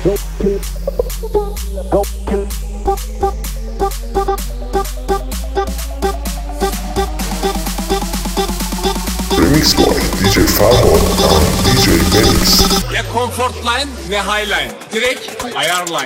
Remix by DJ Farhad and DJ Benix. Ne comfort line ne high line. Direkt ayar line.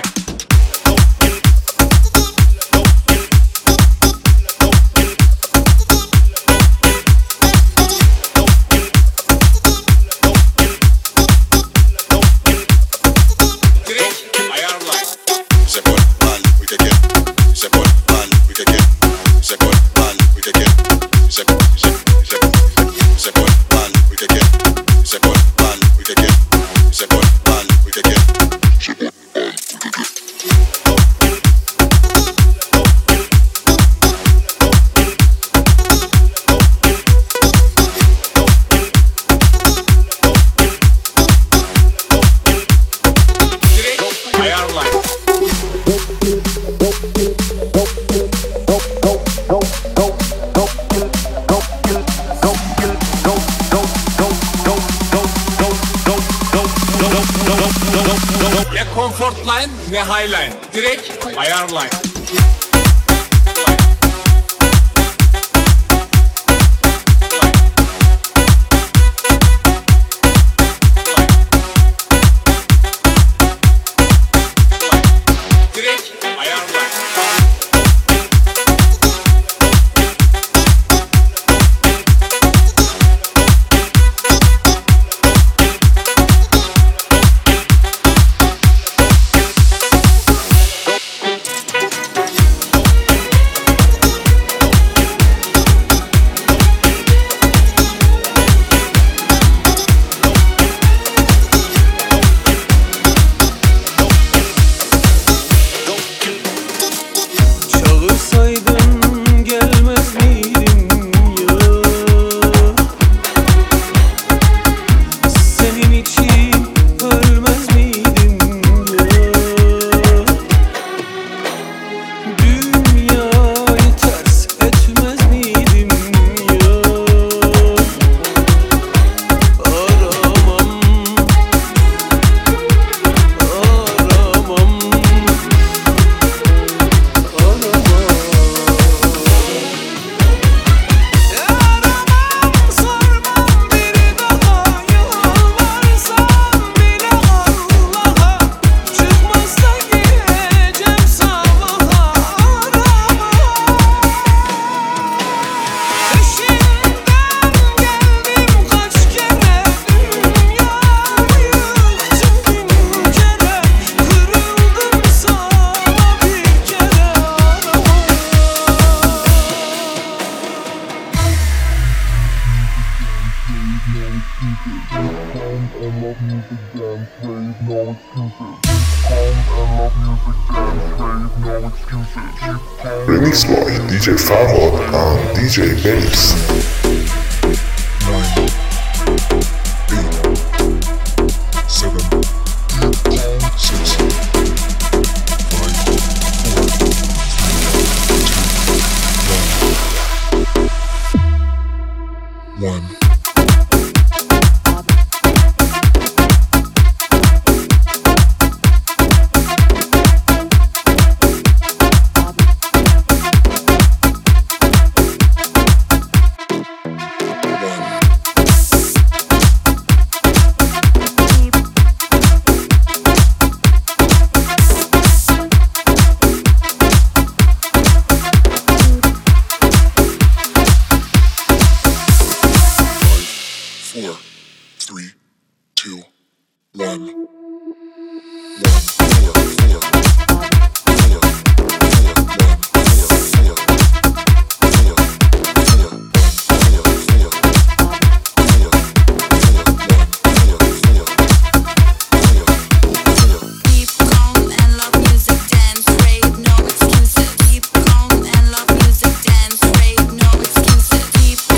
Ne comfort line ne high line. Direkt ayar line. Remix by DJ Farhad and DJ Benix. 9, 8, 7, 6, 5, 4, 3, 2, 1.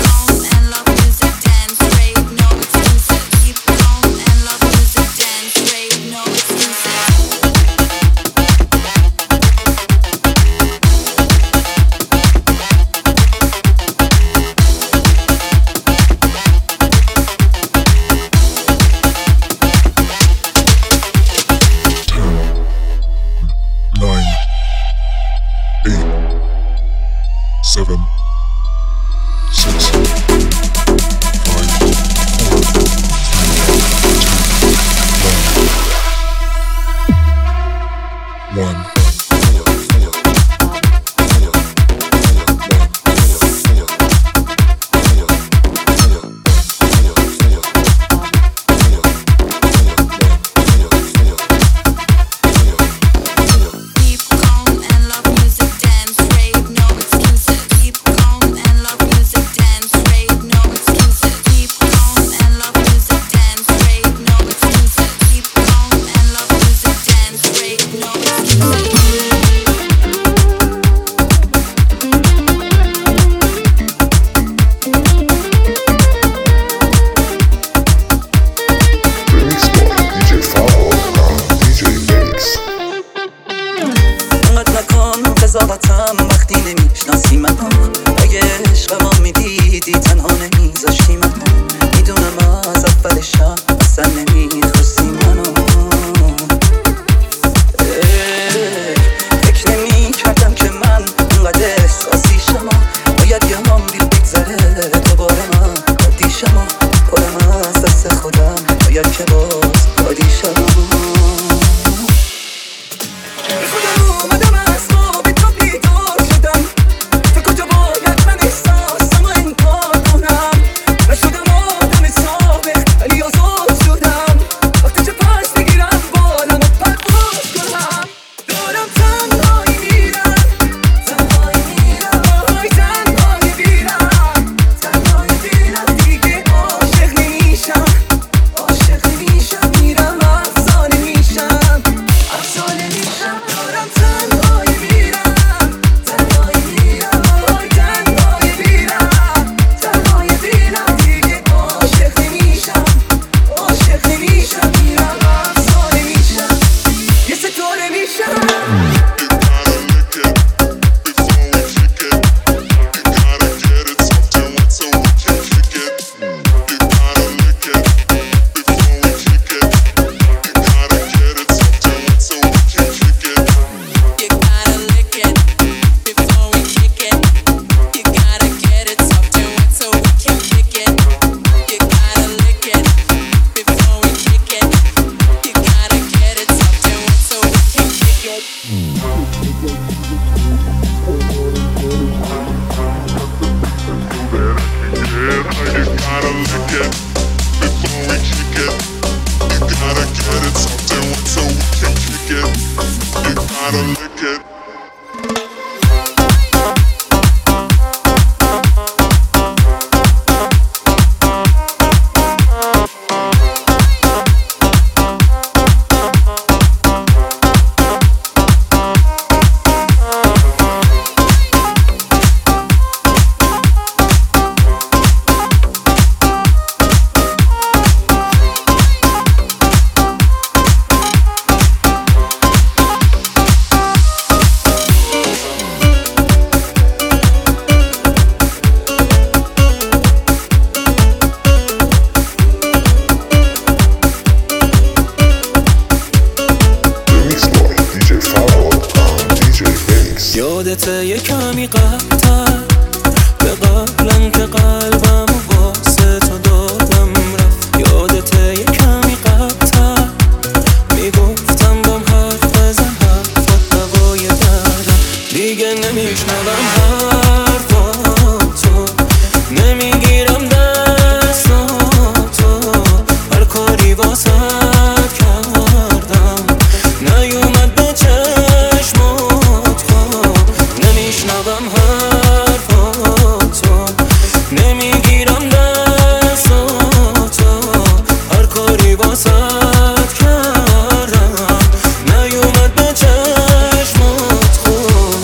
Dance one. قضاوتم وقتی نمیشناسی منو اگه عشقمو میدیدی تنها نمیذاشتی منو میدونم از اول شب اصلا نمیخواستی منو فکر نمیکردم که من انقدر احساسی شما باید یه هم بگذره دوباره من عادی شما پرم از دست خودم باید که باز عادی شما یادته یه کمی قبل‌تر به قبلن که قلبم واسه تو دادم رفت یادته یه کمی قبل‌تر میگفتم بام حرف بزن حرفات دوای دردم دیگه نمیشنوم حرفاتو نمیگیرم دستاتو هر کاری واسه کردم نیومد به چشمات نمیشنوم حرفاتو نمیگیرم دستاتو هر کاری واسط کردم نیومد به چشمات خود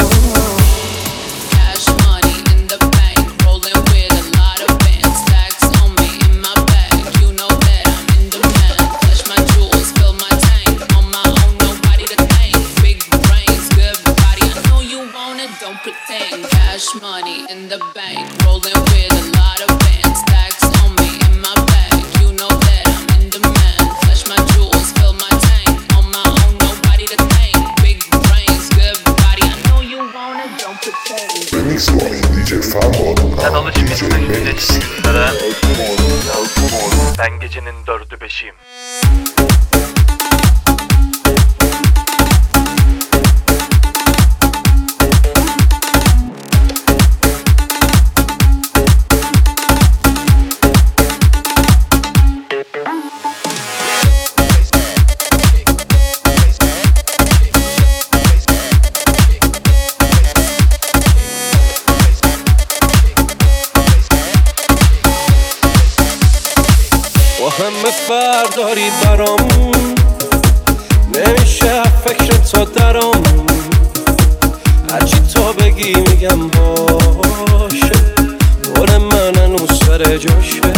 Cash money in the bank, rolling with a lot of bands. Stacks on me in my bag, you know that I'm in demand. Flush my jewels, fill my tank, on my own, nobody to thank. Big brains, good body, I know you want it, don't pretend. Cash money in the bank, rolling with a lot of bands. Stacks on me in my bag, you know that I'm in demand. Flush my jewels, fill my tank, on my own, nobody to thank. Big brains, good body, I know you want it, don't pretend. Remix by DJ Farhad Sen and alışmışsın DJ güneşli Mix. günlere. Ben gecenin 4'ü 5'iyim. برداری برام، نمیشه فکر تو درام، هرچی تو بگی میگم باشه، بار من هنوز سر جاشه،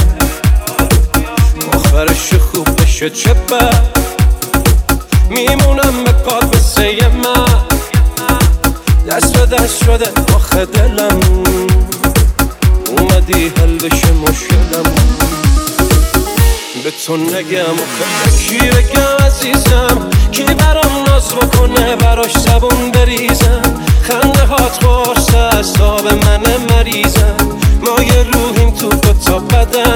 آخرش خوب بشه چه بد، میمونم به قاد مثل من، دست به دست شده آخه دلم، اومدی حل بشه مشکلم، به تو نگم آخه کی بگم عزیزم، کی برام ناز بکنه براش زبون بریزم، خنده هات قرصه از تاب من مریضم، ما یه روحیم تو دوتا بدن،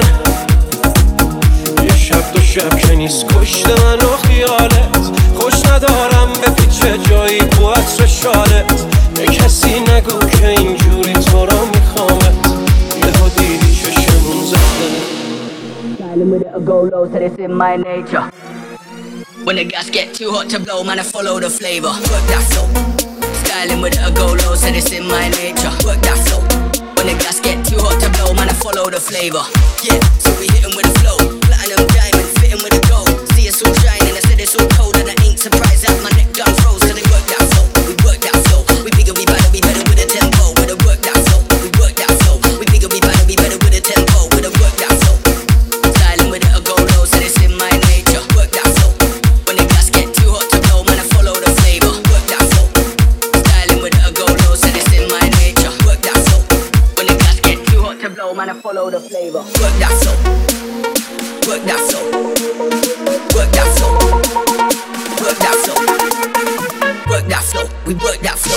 یه شب دو شب که نیست کشته من و خیالت، خوش ندارم به پیچه جایی تو عطر شالت، به کسی نگو که اینجوری تو را میخوامت، یه ها دیدی چشمون زده. Styling with it, I go low, so this in my nature. When the gas get too hot to blow, man, I follow the flavor. Work that flow. Styling with it, I go low, so this in my nature. Work that flow. When the gas get too hot to blow, man, I follow the flavor. Yeah, so we hit 'em with the flow. Platinum diamond, fitting with the gold. See it's all shining, I said it's all cold, and I ain't surprised that my neck done froze. So they work that flow, we work that flow. We bigger, we better with a tempo. With a work that flow, we work that flow. We bigger, we better with a tempo. With a work that flow. Styling with it, I go low, so this in my nature. Work that flow. When the gas get too hot to blow, man, I follow the flavor. Work that flow. Styling with it, I go low, so this in my nature. Work that flow. When the gas get too hot to blow, man, I follow the flavor. Work that flow. Work that flow. Work that flow. Work that flow. Work that flow. We work that flow.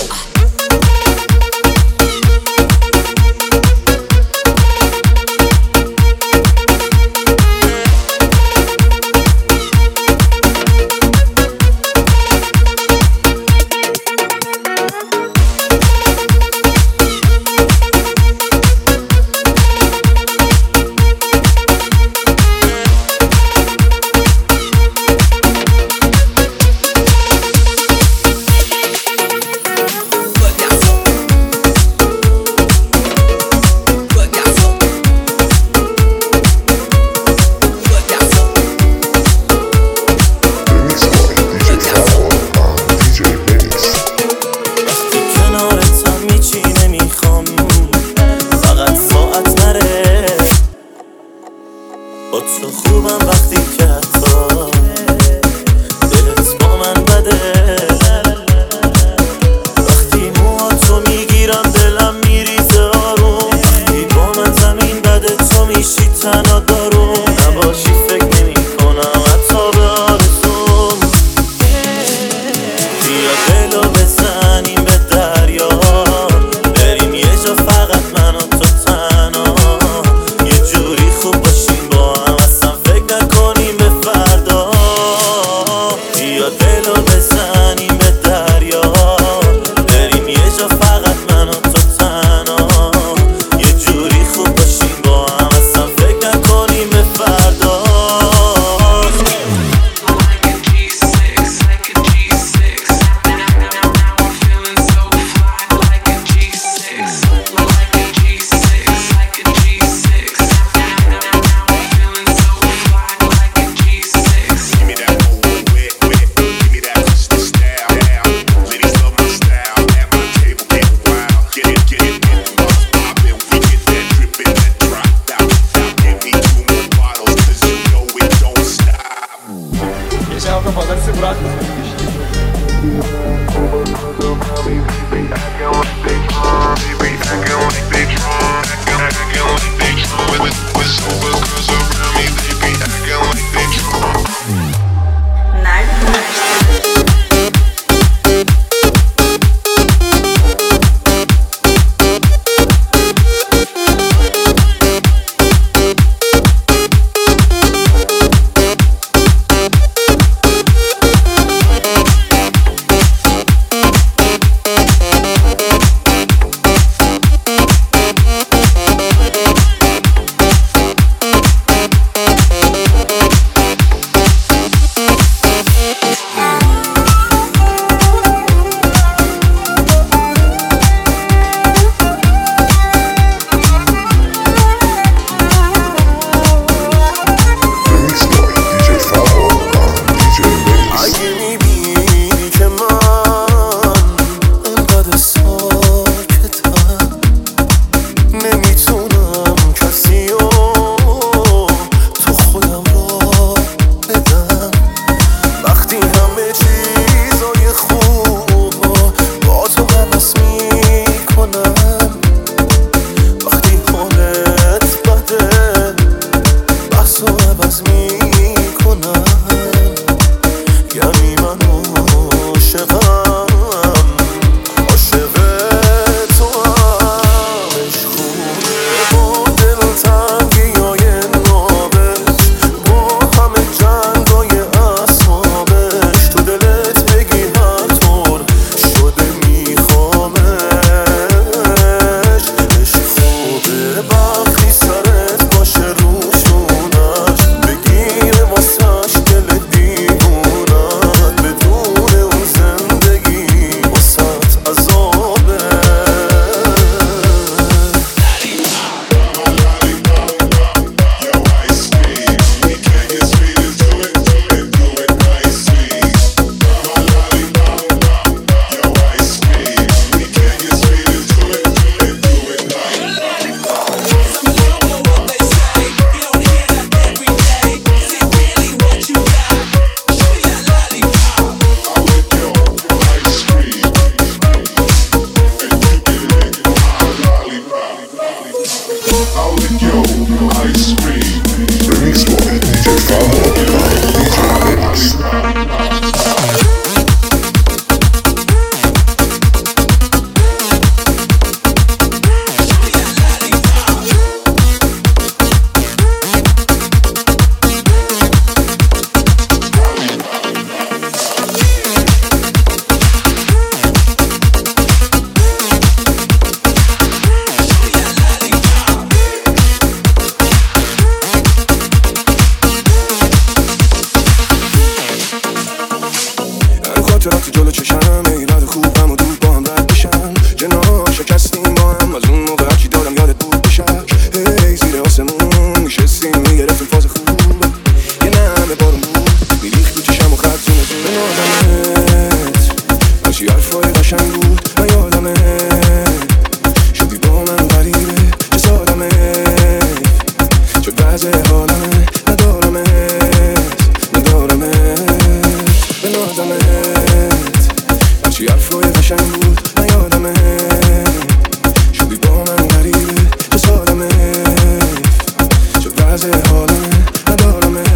یعنی من عاشقم، عاشق تو هم. عشق خوبه با دلتنگی های نابش، با همه جنگای اصحابش، تو دلت بگی هر طور شده میخوامش. عشق خوبه وقتی سرت باشه روشونش، بگیره واسش دل دیوونت، بدون اون زندگی واسط عذابه. Remix by DJ Farhad and DJ Benix. خاطرات جلو چشم، ایراد خوبم و دود با هم رد بشن. جنا شکستیم با هم، از اون موقع هرچی دادم یادت بود بشک. هی زیر آسمون میشستیم میگرفتیم فاز خوبه، یه نمه بارون بود میریخت تو چشم و خط زونه زونه. من یادمت هرچی حرفای قشنگ بود، من یادمت شدی با من غریبه، چه سادمت شد وضع حالمه. ندارمت من یادمت هرچی حرفای قشنگ بود، من یادمت شدی با من غریبه، چه سادمت شد وضع حالمه. ندارمت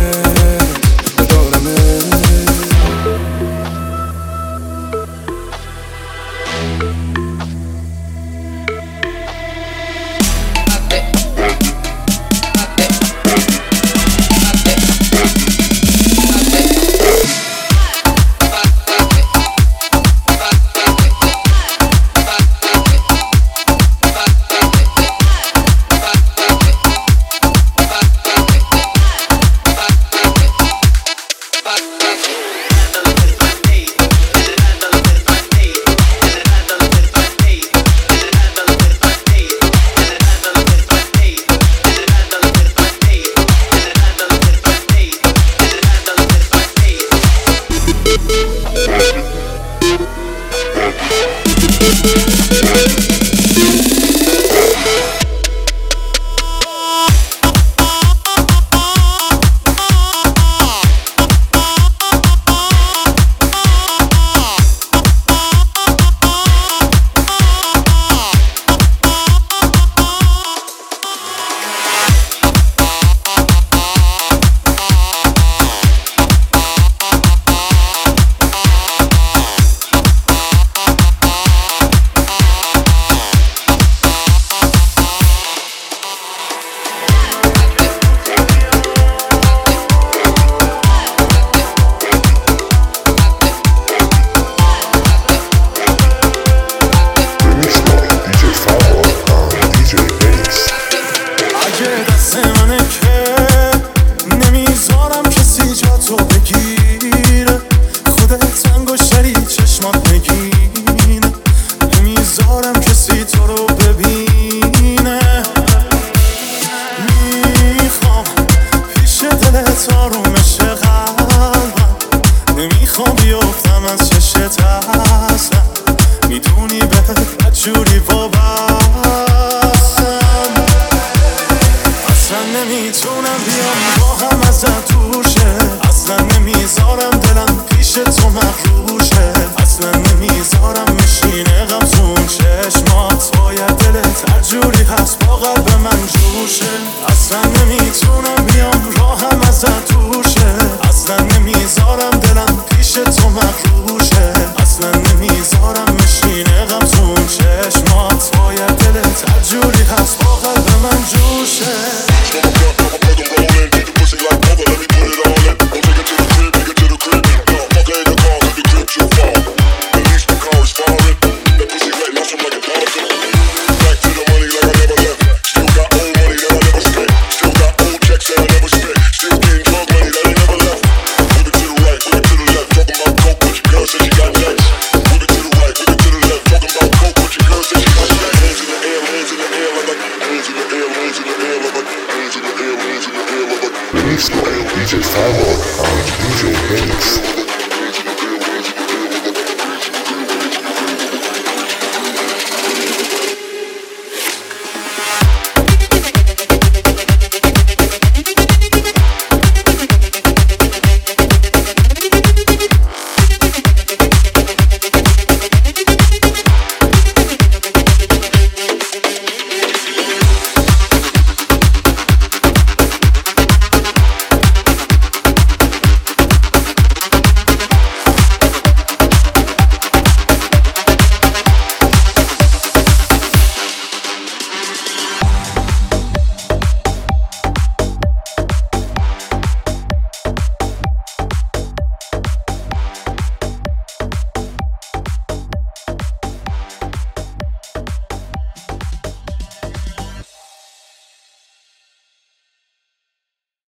نمیتونم بیام راهم ازت دوشه، اصلا نمیذارم دلم پیش پیش تو مغروشه، اصلا نمیذارم مشینه غم تون چشمات، باید دلت عجوری هست با قلب من جوشه.